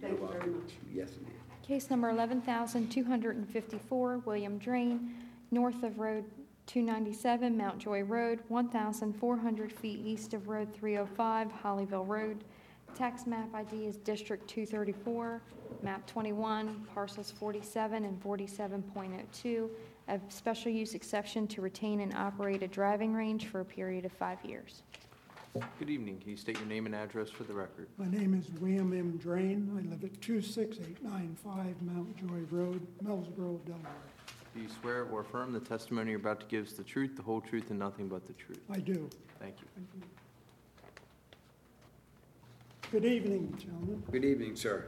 Thank you very much. Yes, ma'am. Case number 11,254, William Drain, north of Road 297, Mount Joy Road, 1,400 feet east of Road 305, Hollyville Road. Tax map ID is District 234, map 21, parcels 47 and 47.02, a special use exception to retain and operate a driving range for a period of 5 years. Good evening. Can you state your name and address for the record? My name is William M. Drain. I live at 26895 Mount Joy Road, Millsboro, Delaware. Do you swear or affirm the testimony you're about to give is the truth, the whole truth, and nothing but the truth? I do. Thank you. Thank you. Good evening, gentlemen. Good evening, sir.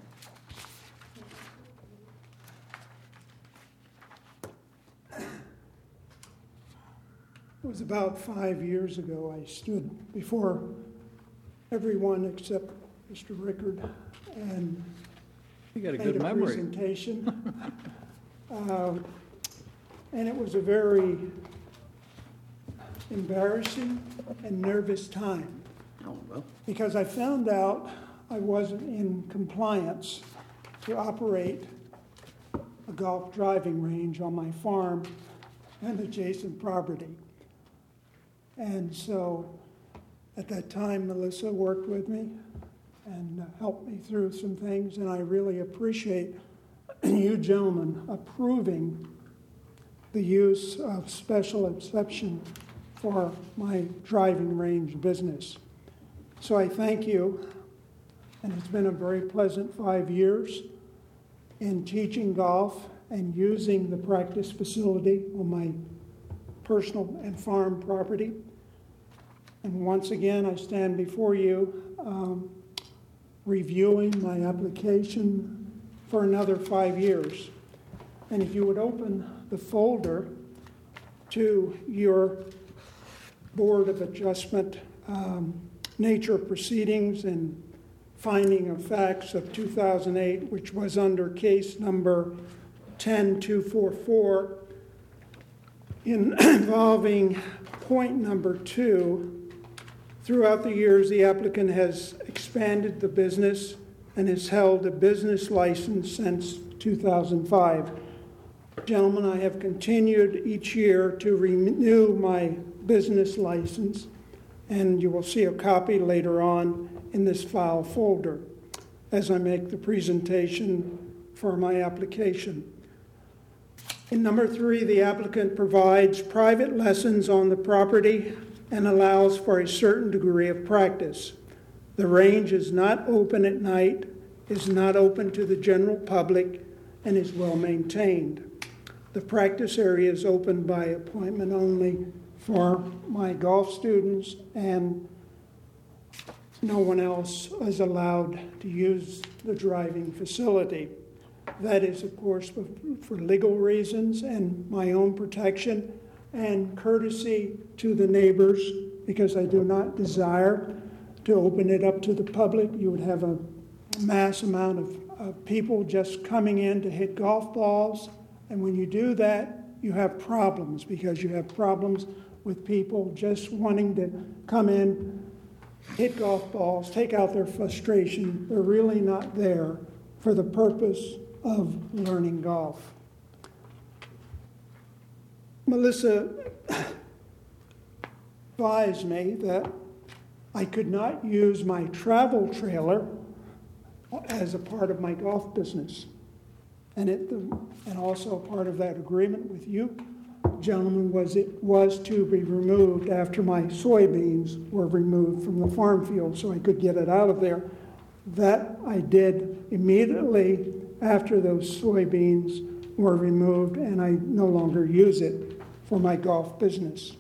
It was about 5 years ago I stood before everyone except Mr. Rickard and You got a made good a memory. presentation. And it was a very embarrassing and nervous time Oh, well. because I found out I wasn't in compliance to operate a golf driving range on my farm and adjacent property. And so at that time, Melissa worked with me and helped me through some things, and I really appreciate you gentlemen approving the use of special exception for my driving range business. So I thank you, and it's been a very pleasant 5 years in teaching golf and using the practice facility on my personal and farm property. And once again, I stand before you reviewing my application for another 5 years. And if you would open the folder to your Board of Adjustment nature of proceedings and finding of facts of 2008, which was under case number 10244, involving point number 2. Throughout the years, the applicant has expanded the business and has held a business license since 2005. Gentlemen, I have continued each year to renew my business license, and you will see a copy later on in this file folder as I make the presentation for my application. In number 3, the applicant provides private lessons on the property and allows for a certain degree of practice. The range is not open at night, is not open to the general public, and is well maintained. The practice area is open by appointment only for my golf students, and no one else is allowed to use the driving facility. That is, of course, for legal reasons and my own protection and courtesy to the neighbors, because I do not desire to open it up to the public. You would have a mass amount of people just coming in to hit golf balls, and when you do that, you have problems, because you have problems with people just wanting to come in, hit golf balls, take out their frustration. They're really not there for the purpose of learning golf. Melissa advised me that I could not use my travel trailer as a part of my golf business. And also part of that agreement with you, gentlemen, was to be removed after my soybeans were removed from the farm field so I could get it out of there. That I did immediately after those soybeans were removed, and I no longer use it for my golf business.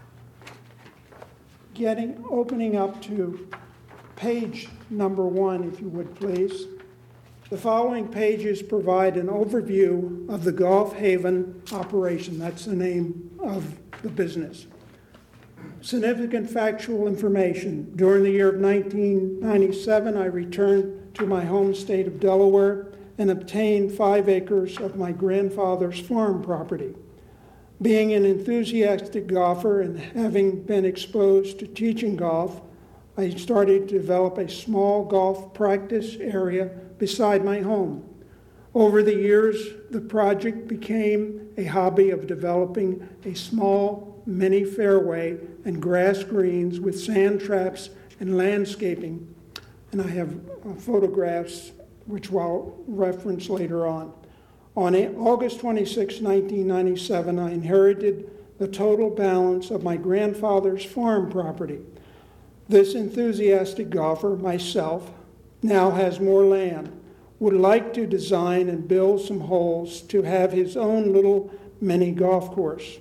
Opening up to page number 1, if you would please. The following pages provide an overview of the Golf Haven operation. That's the name of the business. Significant factual information. During the year of 1997, I returned to my home state of Delaware and obtained 5 acres of my grandfather's farm property. Being an enthusiastic golfer and having been exposed to teaching golf, I started to develop a small golf practice area beside my home. Over the years, the project became a hobby of developing a small mini fairway and grass greens with sand traps and landscaping. And I have photographs which I'll reference later on. On August 26, 1997, I inherited the total balance of my grandfather's farm property. This enthusiastic golfer, myself, now has more land, would like to design and build some holes to have his own little mini golf course.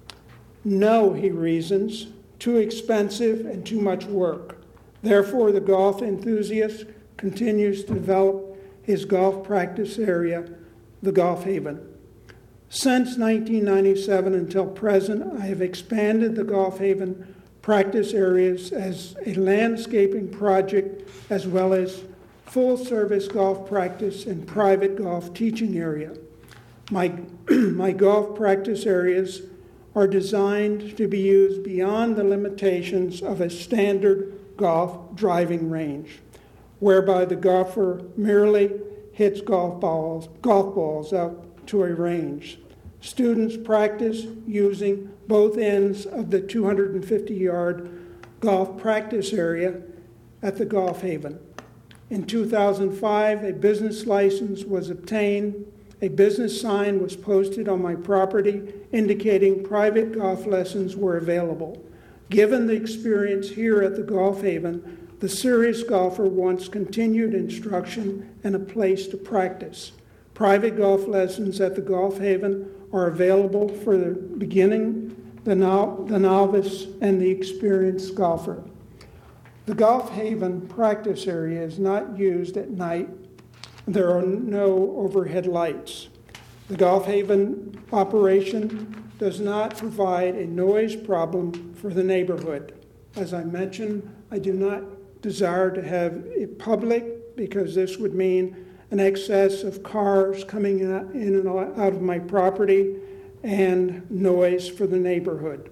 No, he reasons, too expensive and too much work. Therefore, the golf enthusiast continues to develop his golf practice area, the Golf Haven. Since 1997 until present, I have expanded the Golf Haven practice areas as a landscaping project as well as full-service golf practice and private golf teaching area. My golf practice areas are designed to be used beyond the limitations of a standard golf driving range, whereby the golfer merely hits golf balls out to a range. Students practice using both ends of the 250-yard golf practice area at the Golf Haven. In 2005, a business license was obtained. A business sign was posted on my property indicating private golf lessons were available. Given the experience here at the Golf Haven, the serious golfer wants continued instruction and a place to practice. Private golf lessons at the Golf Haven are available for the beginning, the novice, and the experienced golfer. The Golf Haven practice area is not used at night. There are no overhead lights. The Golf Haven operation does not provide a noise problem for the neighborhood. As I mentioned, I do not desire to have it public because this would mean an excess of cars coming in and out of my property and noise for the neighborhood.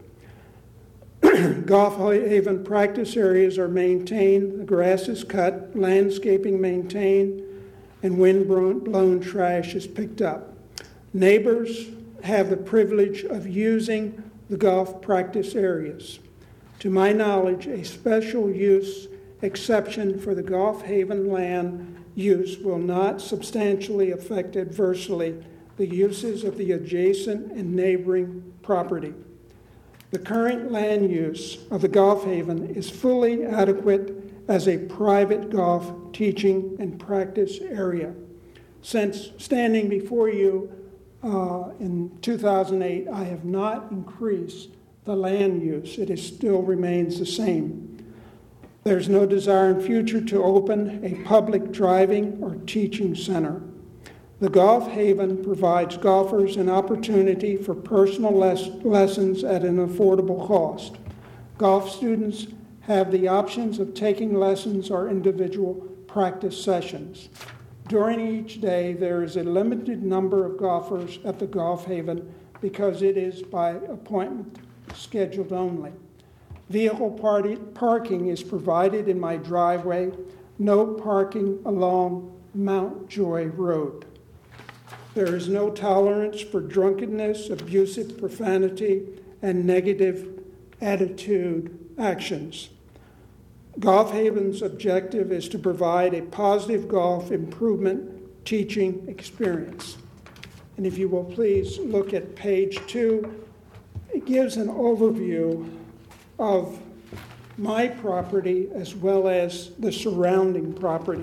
Golf Haven practice areas are maintained, the grass is cut, landscaping maintained, and wind-blown trash is picked up. Neighbors have the privilege of using the golf practice areas. To my knowledge, a special use exception for the Golf Haven land use will not substantially affect adversely the uses of the adjacent and neighboring property. The current land use of the Golf Haven is fully adequate as a private golf teaching and practice area. Since standing before you in 2008, I have not increased the land use. It still remains the same. There's no desire in future to open a public driving or teaching center. The Golf Haven provides golfers an opportunity for personal lessons at an affordable cost. Golf students have the options of taking lessons or individual practice sessions. During each day, there is a limited number of golfers at the Golf Haven because it is by appointment scheduled only. Vehicle parking is provided in my driveway, no parking along Mount Joy Road. There is no tolerance for drunkenness, abusive profanity, and negative attitude actions. Golf Haven's objective is to provide a positive golf improvement teaching experience. And if you will please look at page 2, it gives an overview of my property as well as the surrounding property.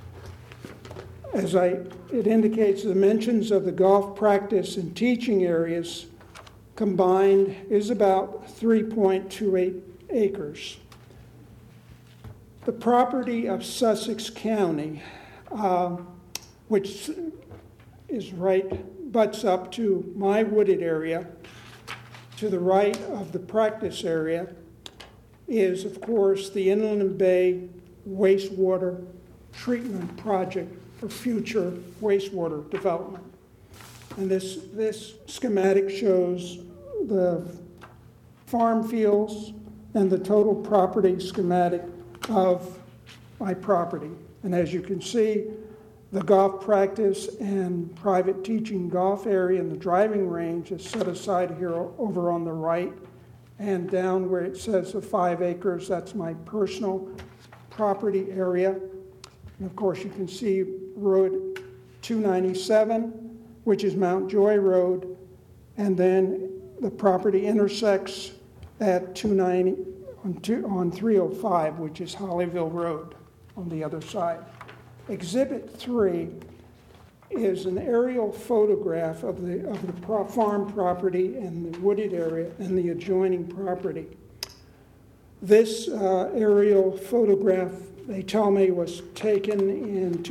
It indicates the dimensions of the golf practice and teaching areas combined is about 3.28 acres. The property of Sussex County, which is butts up to my wooded area, to the right of the practice area, is, of course, the Inland Bay wastewater treatment project for future wastewater development. And this schematic shows the farm fields and the total property schematic of my property. And as you can see, The golf practice and private teaching golf area and the driving range is set aside here over on the right. And down where it says the 5 acres, that's my personal property area. And of course, you can see Road 297, which is Mount Joy Road, and then the property intersects at 290 on 305, which is Hollyville Road on the other side. Exhibit 3 is an aerial photograph of the farm property and the wooded area and the adjoining property. This aerial photograph, they tell me, was taken in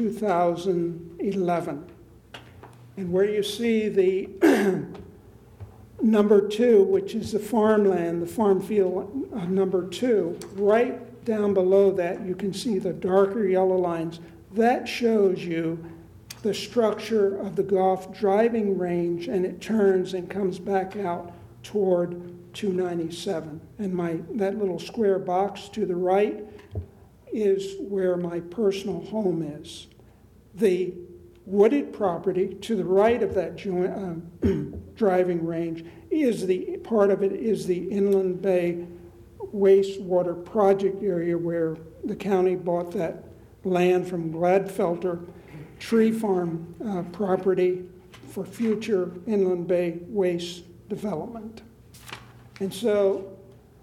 2011. And where you see the number 2, which is the farmland, the farm field number 2, right down below that you can see the darker yellow lines. That shows you the structure of the golf driving range, and it turns and comes back out toward 297. And that little square box to the right is where my personal home is. The wooded property to the right of that driving range is part of it is the Inland Bay wastewater project area where the county bought that land from Gladfelter Tree Farm property for future Inland Bay waste development. And so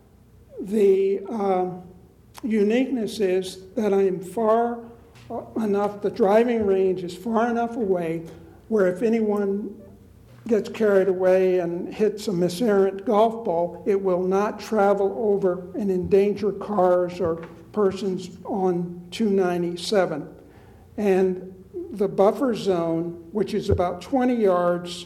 the uniqueness is that I am far enough, the driving range is far enough away where if anyone gets carried away and hits a miserrant golf ball, it will not travel over and endanger cars or persons on 297. And the buffer zone, which is about 20 yards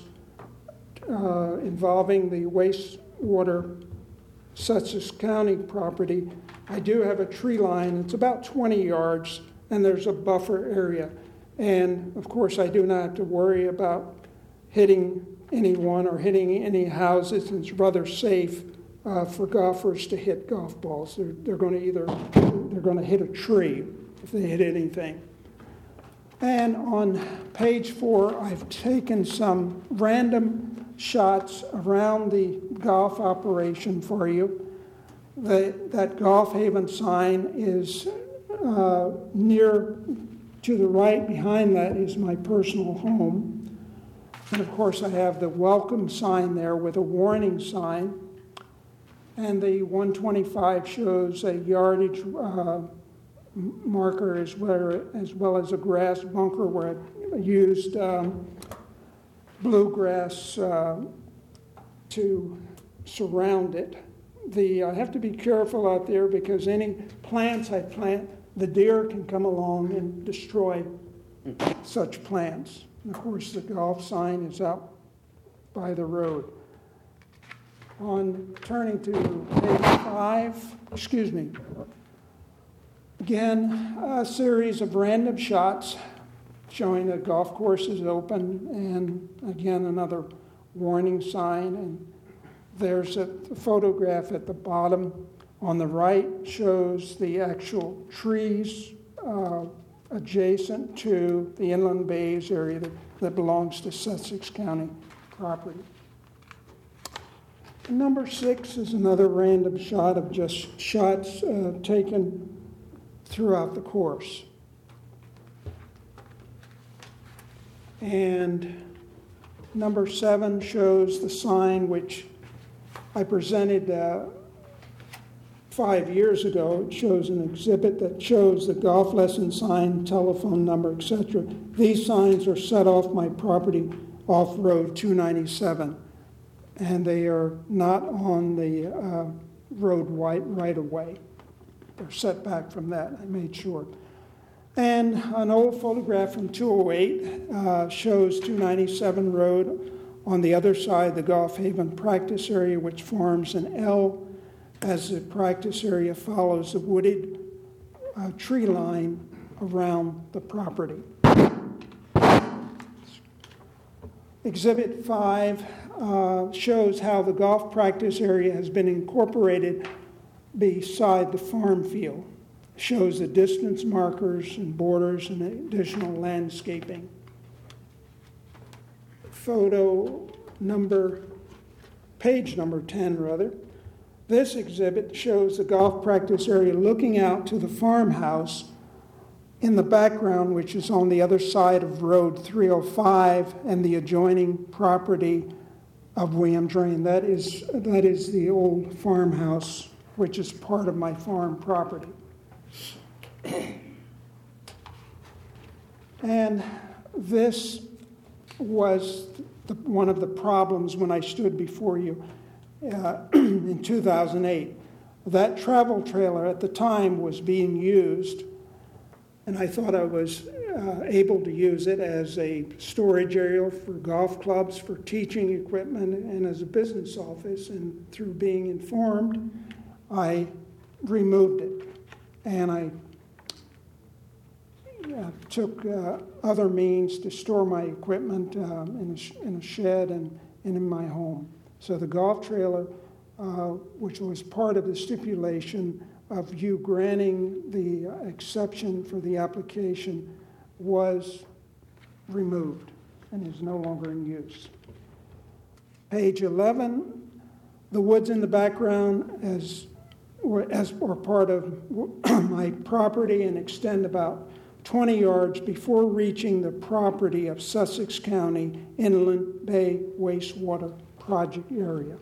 involving the wastewater Sussex County property, I do have a tree line. It's about 20 yards, and there's a buffer area. And, of course, I do not have to worry about hitting anyone or hitting any houses. It's rather safe for golfers to hit golf balls. They're going to hit a tree if they hit anything. And on page 4, I've taken some random shots around the golf operation for you. That Golf Haven sign is near to the right. Behind that is my personal home. And of course, I have the welcome sign there with a warning sign. And the 125 shows a yardage marker as well as a grass bunker where I used bluegrass to surround it. I have to be careful out there because any plants I plant, the deer can come along and destroy such plants. And of course, the golf sign is out by the road. On turning to page 5, again, a series of random shots showing the golf course is open, and again, another warning sign. And there's a photograph at the bottom on the right shows the actual trees adjacent to the Inland Bays area that belongs to Sussex County property. Number 6 is another random shot of just shots taken throughout the course. And number 7 shows the sign which I presented 5 years ago. It shows an exhibit that shows the golf lesson sign, telephone number, etc. These signs are set off my property off Road 297, and they are not on the road right away. They're set back from that, I made sure. And an old photograph from 208 shows 297 Road. On the other side, the Golf Haven practice area, which forms an L as the practice area follows the wooded tree line around the property. Exhibit 5 shows how the golf practice area has been incorporated beside the farm field. shows the distance markers and borders and additional landscaping. Page number 10 rather. This exhibit shows the golf practice area looking out to the farmhouse in the background, which is on the other side of Road 305 and the adjoining property of William Drain. That is the old farmhouse, which is part of my farm property. And this was one of the problems when I stood before you in 2008. That travel trailer at the time was being used, and I thought I was able to use it as a storage area for golf clubs, for teaching equipment, and as a business office. And through being informed, I removed it. And I took other means to store my equipment in a shed and in my home. So the golf trailer, which was part of the stipulation of you granting the exception for the application, was removed and is no longer in use. Page 11, the woods in the background are part of my property and extend about 20 yards before reaching the property of Sussex County Inland Bay Wastewater Project area.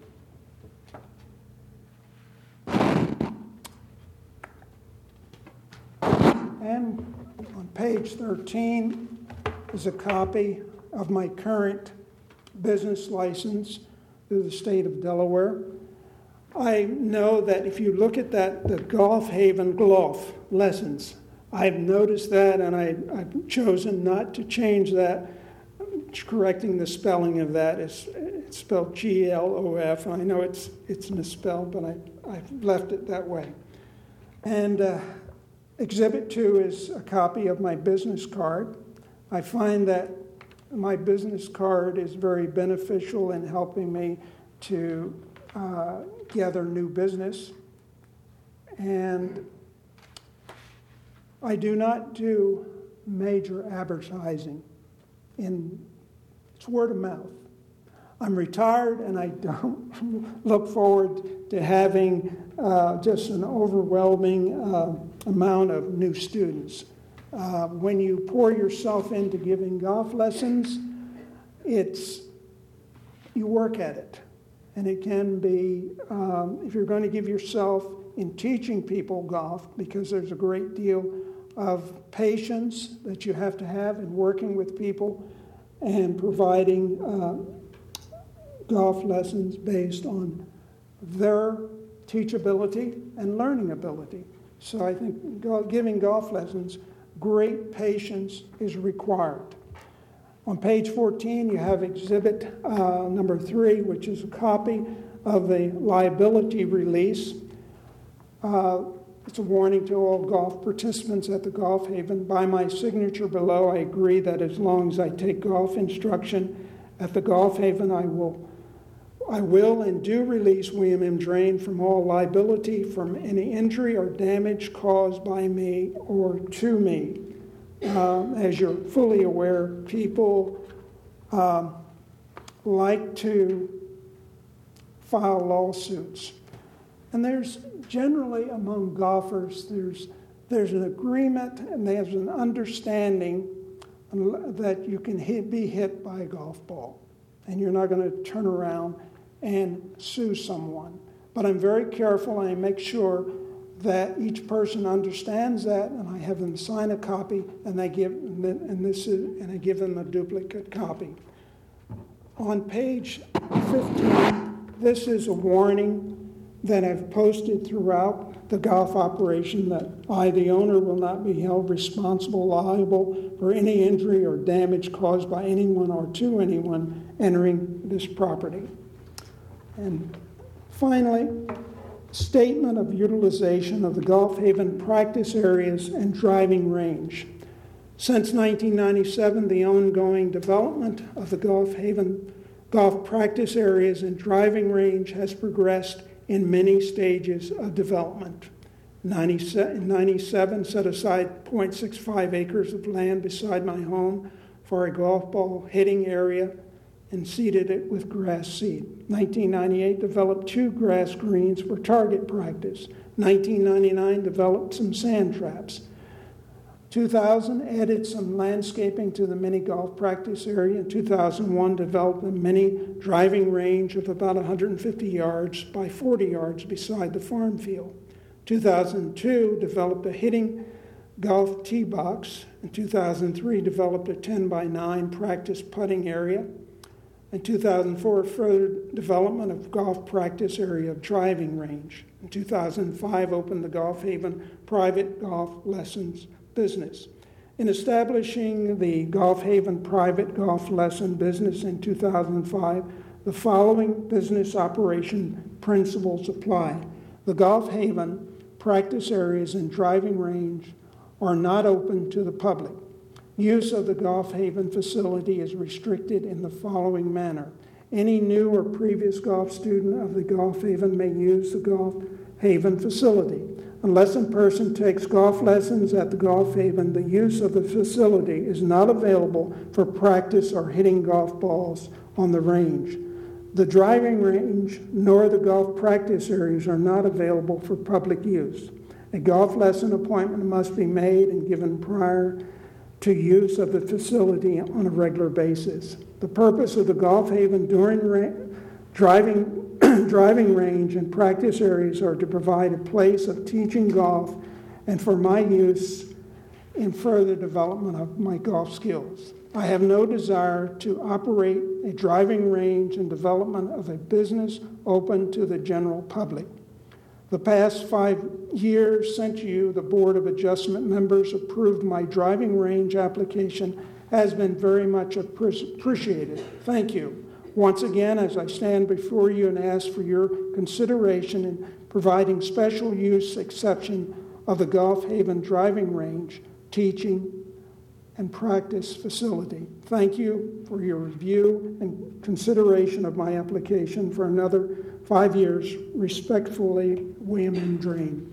And on page 13 is a copy of my current business license through the state of Delaware. I know that if you look at that, the Golf Haven Golf lessons, I've noticed that, and I've chosen not to change that. Correcting the spelling of that, it's spelled G-L-O-F. I know it's misspelled, but I've left it that way. And Exhibit 2 is a copy of my business card. I find that my business card is very beneficial in helping me to gather new business. And I do not do major advertising. It's word of mouth. I'm retired, and I don't look forward to having just an overwhelming amount of new students. When you pour yourself into giving golf lessons, you work at it. And it can be, if you're going to give yourself in teaching people golf, because there's a great deal of patience that you have to have in working with people and providing golf lessons based on their teachability and learning ability. So I think giving golf lessons, great patience is required. On page 14, you have exhibit number 3, which is a copy of the liability release. It's a warning to all golf participants at the Golf Haven. By my signature below, I agree that as long as I take golf instruction at the Golf Haven, I will and do release William M. Drain from all liability from any injury or damage caused by me or to me. As you're fully aware, people like to file lawsuits. And there's generally among golfers, there's an agreement and there's an understanding that you can be hit by a golf ball. And you're not going to turn around and sue someone. But I'm very careful, and I make sure that each person understands that, and I have them sign a copy, and I give them a duplicate copy. On page 15, this is a warning that I've posted throughout the golf operation that I, the owner, will not be held responsible, liable for any injury or damage caused by anyone or to anyone entering this property. And finally, statement of utilization of the Golf Haven practice areas and driving range. Since 1997, the ongoing development of the Golf Haven golf practice areas and driving range has progressed in many stages of development. In 97, set aside .65 acres of land beside my home for a golf ball hitting area and seeded it with grass seed. 1998, developed 2 grass greens for target practice. 1999, developed some sand traps. 2000, added some landscaping to the mini golf practice area. In 2001, developed a mini driving range of about 150 yards by 40 yards beside the farm field. 2002, developed a hitting golf tee box. In 2003, developed a 10 by 9 practice putting area. In 2004, further development of golf practice area of driving range. In 2005, opened the Golf Haven private golf lessons business. In establishing the Golf Haven private golf lesson business in 2005, the following business operation principles apply. The Golf Haven practice areas and driving range are not open to the public. Use of the Golf Haven facility is restricted in the following manner. Any new or previous golf student of the Golf Haven may use the Golf Haven facility. Unless a person takes golf lessons at the Golf Haven, the use of the facility is not available for practice or hitting golf balls on the range. The driving range nor the golf practice areas are not available for public use. A golf lesson appointment must be made and given prior to use of the facility on a regular basis. The purpose of the Golf Haven driving range and practice areas are to provide a place of teaching golf and for my use in further development of my golf skills. I have no desire to operate a driving range and development of a business open to the general public. The past 5 years since you, the Board of Adjustment members, approved my driving range application has been very much appreciated. Thank you. Once again, as I stand before you and ask for your consideration in providing special use exception of the Golf Haven driving range, teaching, and practice facility. Thank you for your review and consideration of my application for another 5 years. Respectfully, William M. Drain.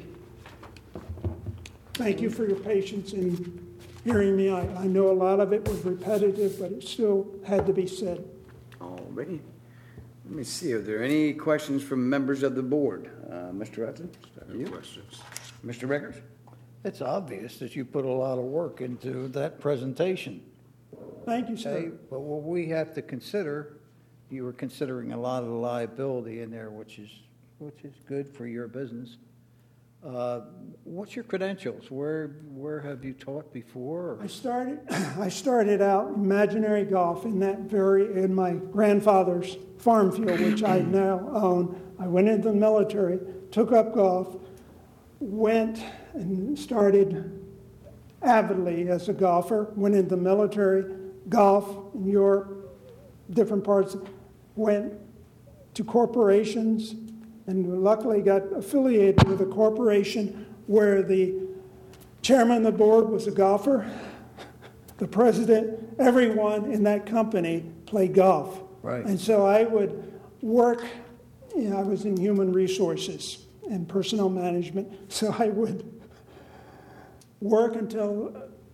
Thank you for your patience in hearing me. I know a lot of it was repetitive, but it still had to be said. All righty. Let me see, are there any questions from members of the board? Mr. Hudson? No questions. Mr. Rickers? It's obvious that you put a lot of work into that presentation. Thank you, sir. Okay, but what we have to consider, you were considering a lot of the liability in there, which is good for your business. What's your credentials? Where have you taught before? I started out imaginary golf in my grandfather's farm field, which I now own. I went into the military, took up golf, went and started avidly as a golfer, went into the military, golf in Europe, different parts, went to corporations, and luckily got affiliated with a corporation where the chairman of the board was a golfer, the president, everyone in that company played golf. Right. And so I would work, I was in human resources and personnel management, so I would work until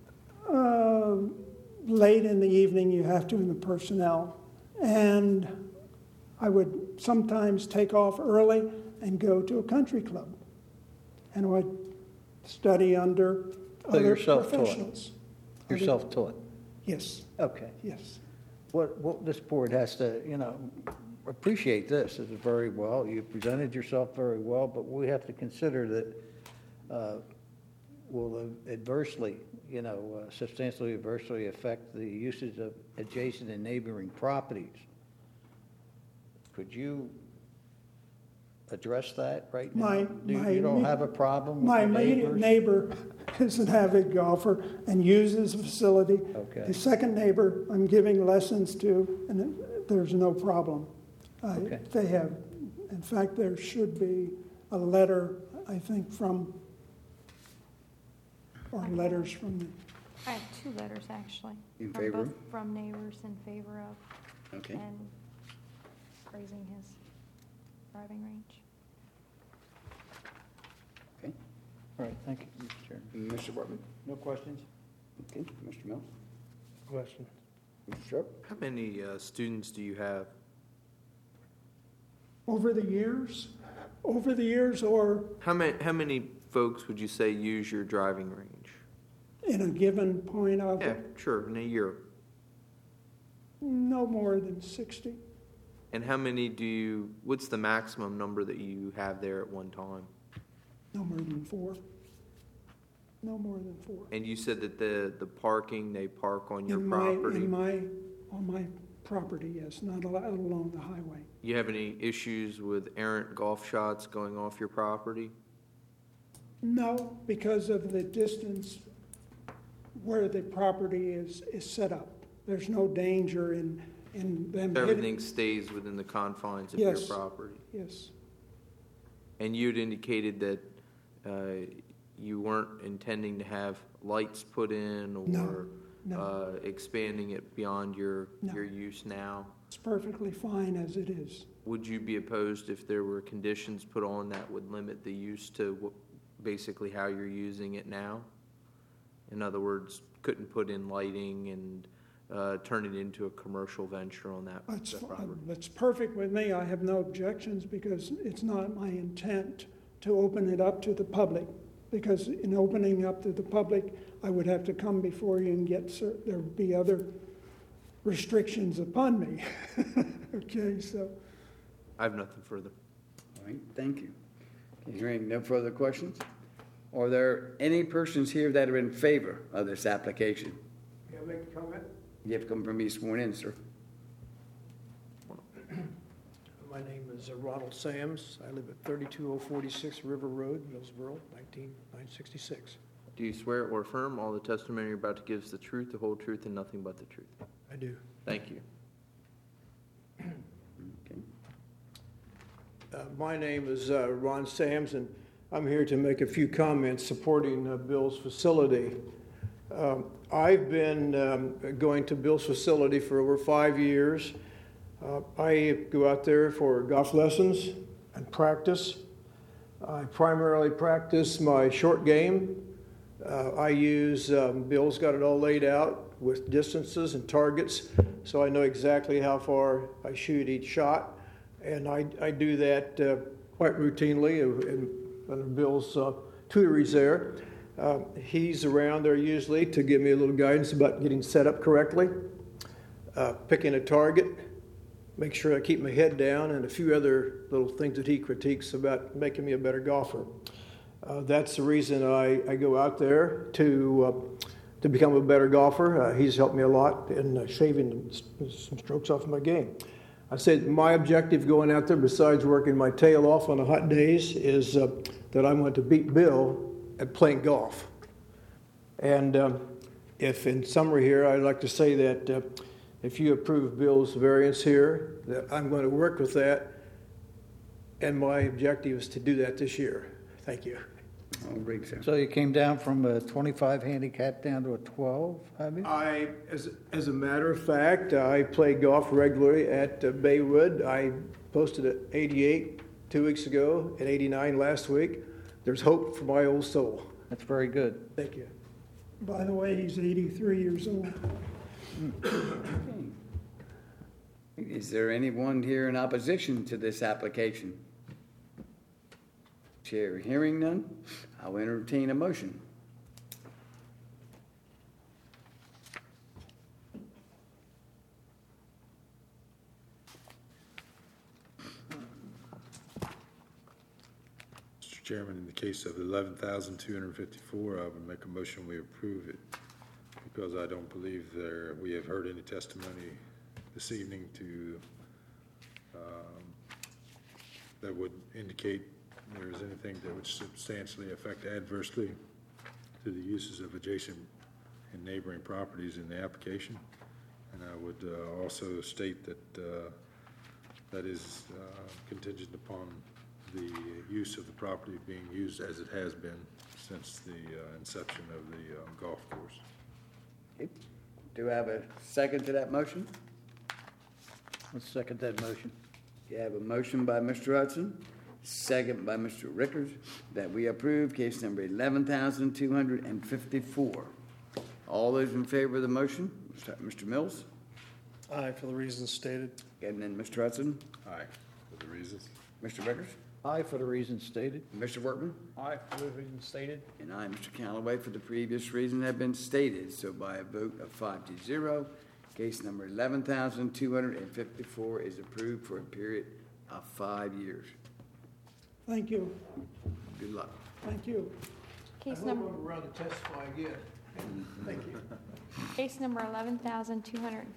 late in the evening, you have to in the personnel, and I would sometimes take off early and go to a country club, and I would study under other you're self-taught. professionals. You're self-taught. Yes, Okay. yes. What this board has to, appreciate this is very well. You presented yourself very well, but we have to consider that will adversely, substantially adversely affect the uses of adjacent and neighboring properties. Could you address that right now? You don't have a problem with My your immediate neighbors? neighbor is an avid golfer and uses the facility. Okay. The second neighbor I'm giving lessons to, and there's no problem. Okay. They have, in fact, there should be a letter, I think, letters from I have 2 letters, actually. In from favor? both- From neighbors in favor of, Okay. and praising his driving range. Okay. All right, thank you, Mr. Chairman. Mr. Wortman? No questions? Okay, Mr. Mills? Question. Mr. Sharp? How many students do you have? Over the years, or How many folks would you say use your driving range? in a given point of Yeah, sure, in a year. no more than 60. And how many what's the maximum number that you have there at one time? No more than 4. No more than 4. And you said that the parking, they park on your On property. my property, yes, not along the highway. You have any issues with errant golf shots going off your property? No, because of the distance where the property is set up. There's no danger in them hitting. Everything stays within the confines of your Yes. property? Yes, And you'd indicated that you weren't intending to have lights put in or no. expanding it beyond your No. use now? It's perfectly fine as it is. Would you be opposed if there were conditions put on that would limit the use to basically how you're using it now? In other words, couldn't put in lighting and turn it into a commercial venture on that property? That's perfect with me. I have no objections because it's not my intent to open it up to the public. Because in opening up to the public, I would have to come before you and there would be other restrictions upon me. Okay, so. I have nothing further. All right, thank you. Hearing no further questions? Are there any persons here that are in favor of this application? May I make a comment? You have to come from me sworn in, sir. My name is Ronald Sams. I live at 32046 River Road, Millsboro, 966. Do you swear or affirm all the testimony you're about to give is the truth, the whole truth, and nothing but the truth? I do. Thank you. Okay. My name is Ron Sams, and I'm here to make a few comments supporting Bill's facility. I've been going to Bill's facility for over 5 years. I go out there for golf lessons and practice. I primarily practice my short game. I use, Bill's got it all laid out with distances and targets, so I know exactly how far I shoot each shot. And I do that quite routinely, and under Bill's tutories there. He's around there usually to give me a little guidance about getting set up correctly, picking a target, make sure I keep my head down, and a few other little things that he critiques about making me a better golfer. That's the reason I go out there to become a better golfer. He's helped me a lot in shaving some strokes off of my game. I said my objective going out there, besides working my tail off on the hot days, is that I want to beat Bill at playing golf. And if in summary here, I'd like to say that if you approve Bill's variance here, that I'm going to work with that, and my objective is to do that this year. Thank you. All right, sir. So you came down from a 25 handicap down to a 12, have you? As a matter of fact, I play golf regularly at Baywood. I posted at 88 2 weeks ago and 89 last week. There's hope for my old soul. That's very good. Thank you. By the way, he's 83 years old. Is there anyone here in opposition to this application? Chair hearing none, I'll entertain a motion. Mr. Chairman, in the case of 11,254, I would make a motion we approve it because I don't believe we have heard any testimony this evening that would indicate there is anything that would substantially affect adversely to the uses of adjacent and neighboring properties in the application. And I would also state that that is contingent upon the use of the property being used as it has been since the inception of the golf course. Okay. Do I have a second to that motion? Let's second that motion. You have a motion by Mr. Hudson second by Mr. Rickers, that we approve case number 11,254. All those in favor of the motion, Mr. Mills, Aye, for the reasons stated. and then Mr. Hudson, Aye, for the reasons. Mr. Rickers, Aye, for the reasons stated. Mr. Workman, Aye, for the reasons stated. and I, Mr. Callaway, for the previous reason have been stated. So by a vote of 5-0, case number 11,254 is approved for a period of 5 years. Thank you, Good luck. thank you. I Case hope number, I'm around to testify again. Thank you. case number 11,255